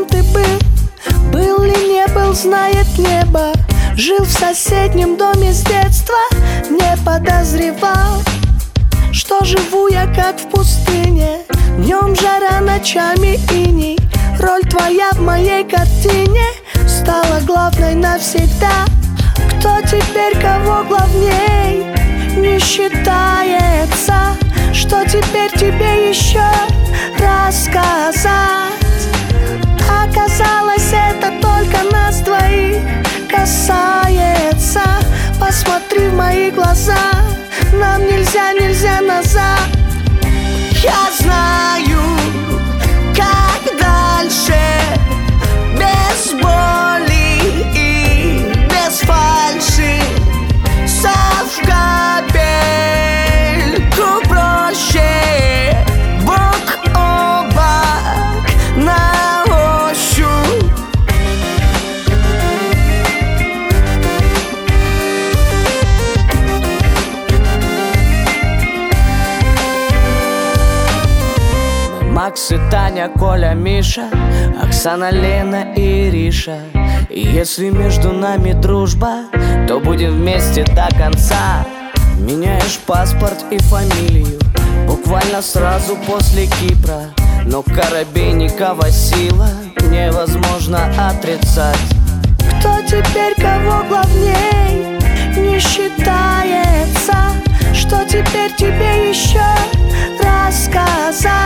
кем ты был. Был ли не был, знает небо. Жил в соседнем доме с детства. Не подозревал, что живу я как в пустыне. Днем жара, ночами иней. Роль твоя в моей картине стала главной навсегда. Кто теперь кого главней не считается. Что теперь тебе еще рассказать? Оказалось, это только нас двоих касается. Посмотри в мои глаза, нам нельзя назад. Я знаю, как дальше, без боли и без фальши. Сав капельку проще, бок о бок на ощупь. Макс и Таня, Коля, Миша, Оксана, Лена и Ириша. И если между нами дружба, то будем вместе до конца. Меняешь паспорт и фамилию буквально сразу после Кипра. Но Коробейникова сила невозможно отрицать. Кто теперь кого главней не считается. Что теперь тебе еще рассказать?